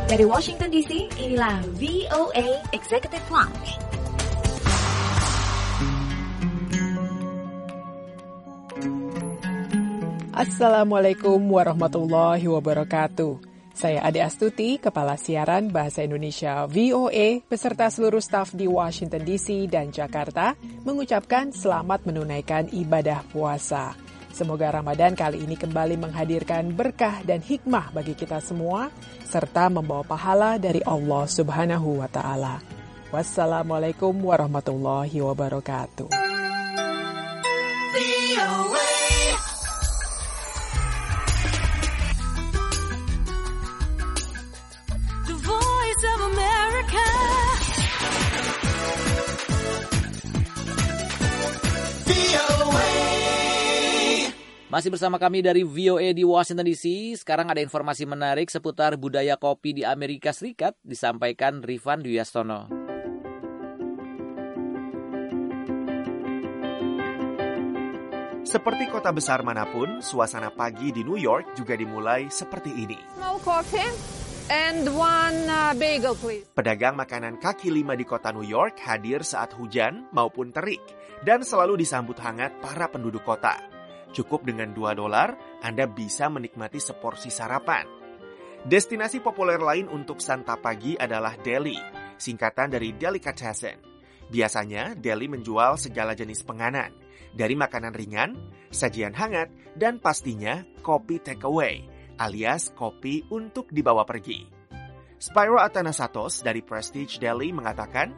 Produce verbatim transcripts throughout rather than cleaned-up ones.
Dari Washington D C, inilah V O A Executive Lounge. Assalamualaikum warahmatullahi wabarakatuh. Saya Ade Astuti, Kepala Siaran Bahasa Indonesia V O A, beserta seluruh staf di Washington D C dan Jakarta, mengucapkan selamat menunaikan ibadah puasa. Semoga Ramadan kali ini kembali menghadirkan berkah dan hikmah bagi kita semua, serta membawa pahala dari Allah Subhanahu wa Ta'ala. Wassalamualaikum warahmatullahi wabarakatuh. Masih bersama kami dari V O A di Washington D C. Sekarang ada informasi menarik seputar budaya kopi di Amerika Serikat, disampaikan Rifan Dwiastono. Seperti kota besar manapun, suasana pagi di New York juga dimulai seperti ini. No coffee and one uh, bagel, please. Pedagang makanan kaki lima di kota New York hadir saat hujan maupun terik dan selalu disambut hangat para penduduk kota. Cukup dengan dua dolar, Anda bisa menikmati seporsi sarapan. Destinasi populer lain untuk santap pagi adalah deli, singkatan dari delicatessen. Biasanya, deli menjual segala jenis penganan, dari makanan ringan, sajian hangat, dan pastinya kopi takeaway, alias kopi untuk dibawa pergi. Spyro Atanasatos dari Prestige Deli mengatakan,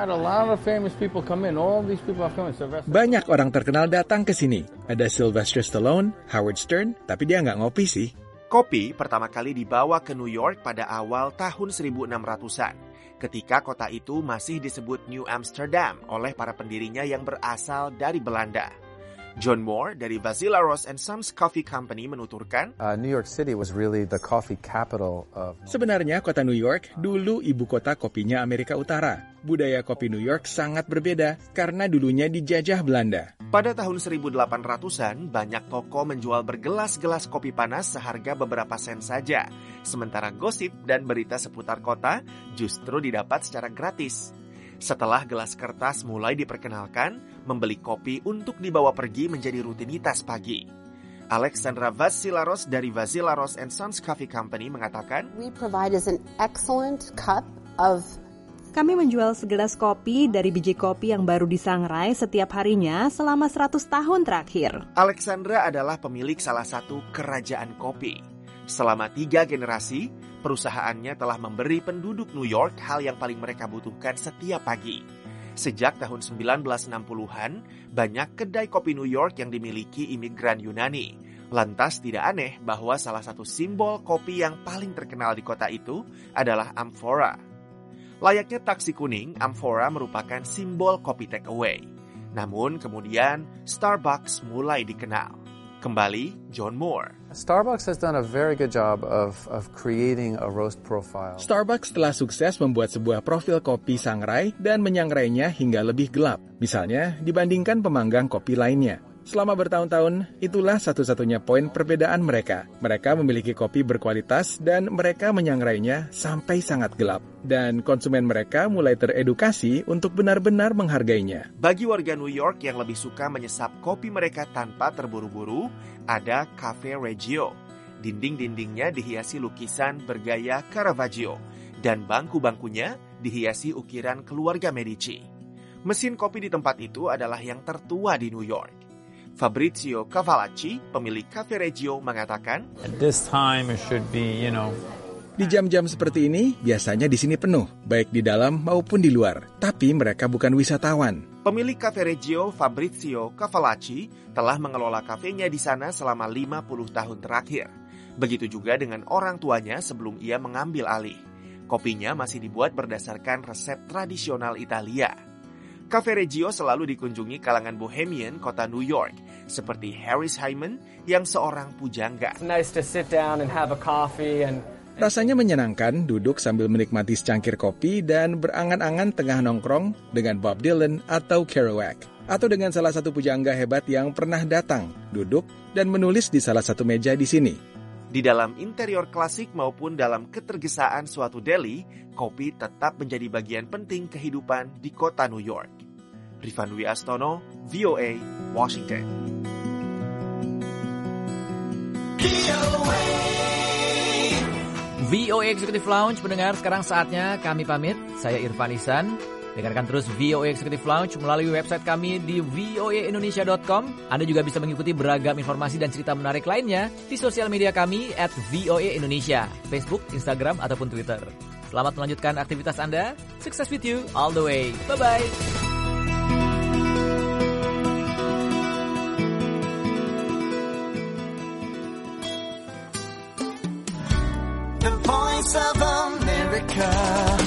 banyak orang terkenal datang ke sini. Ada Sylvester Stallone, Howard Stern, tapi dia nggak ngopi sih. Kopi pertama kali dibawa ke New York pada awal tahun seribu enam ratusan, ketika kota itu masih disebut New Amsterdam oleh para pendirinya yang berasal dari Belanda. John Moore dari Vassilaros and Sons Coffee Company menuturkan, uh, New York City was really the coffee capital of... Sebenarnya kota New York dulu ibu kota kopinya Amerika Utara. Budaya kopi New York sangat berbeda karena dulunya dijajah Belanda. Pada tahun seribu delapan ratusan, banyak toko menjual bergelas-gelas kopi panas seharga beberapa sen saja. Sementara gosip dan berita seputar kota justru didapat secara gratis. Setelah gelas kertas mulai diperkenalkan, membeli kopi untuk dibawa pergi menjadi rutinitas pagi. Alexandra Vassilaros dari Vassilaros and Sons Coffee Company mengatakan, We provide us an excellent cup of Kami menjual segelas kopi dari biji kopi yang baru disangrai setiap harinya selama seratus tahun terakhir. Alexandra adalah pemilik salah satu kerajaan kopi. Selama tiga generasi, perusahaannya telah memberi penduduk New York hal yang paling mereka butuhkan setiap pagi. Sejak tahun sembilan belas enam puluhan, banyak kedai kopi New York yang dimiliki imigran Yunani. Lantas tidak aneh bahwa salah satu simbol kopi yang paling terkenal di kota itu adalah amphora. Layaknya taksi kuning, amphora merupakan simbol kopi takeaway. Namun kemudian Starbucks mulai dikenal. Kembali, John Moore. Starbucks has done a very good job of of creating a roast profile. Starbucks telah sukses membuat sebuah profil kopi sangrai dan menyangrainya hingga lebih gelap. Misalnya, dibandingkan pemanggang kopi lainnya. Selama bertahun-tahun, itulah satu-satunya poin perbedaan mereka. Mereka memiliki kopi berkualitas dan mereka menyangrainya sampai sangat gelap. Dan konsumen mereka mulai teredukasi untuk benar-benar menghargainya. Bagi warga New York yang lebih suka menyesap kopi mereka tanpa terburu-buru, ada Cafe Reggio. Dinding-dindingnya dihiasi lukisan bergaya Caravaggio dan bangku-bangkunya dihiasi ukiran keluarga Medici. Mesin kopi di tempat itu adalah yang tertua di New York. Fabrizio Cavalacci, pemilik Cafe Reggio, mengatakan, At this time it should be, you know, di jam-jam seperti ini, biasanya di sini penuh, baik di dalam maupun di luar. Tapi mereka bukan wisatawan. Pemilik Cafe Reggio, Fabrizio Cavalacci, telah mengelola kafenya di sana selama lima puluh tahun terakhir. Begitu juga dengan orang tuanya sebelum ia mengambil alih. Kopinya masih dibuat berdasarkan resep tradisional Italia. Cafe Reggio selalu dikunjungi kalangan bohemian kota New York, seperti Harris Hyman yang seorang pujangga. Nice to sit down and have a coffee and Rasanya menyenangkan duduk sambil menikmati secangkir kopi dan berangan-angan tengah nongkrong dengan Bob Dylan atau Kerouac. Atau dengan salah satu pujangga hebat yang pernah datang, duduk, dan menulis di salah satu meja di sini. Di dalam interior klasik maupun dalam ketergesaan suatu deli, kopi tetap menjadi bagian penting kehidupan di kota New York. Rifan Dwi Astono, V O A, Washington. V O A Executive Lounge mendengar, sekarang saatnya kami pamit. Saya Irfan Ihsan. Dengarkan terus V O A Executive Lounge melalui website kami di v o a indonesia dot com. Anda juga bisa mengikuti beragam informasi dan cerita menarik lainnya di sosial media kami at V O A Indonesia, Facebook, Instagram, ataupun Twitter. Selamat melanjutkan aktivitas Anda. Success with you all the way. Bye-bye. The Voice of America.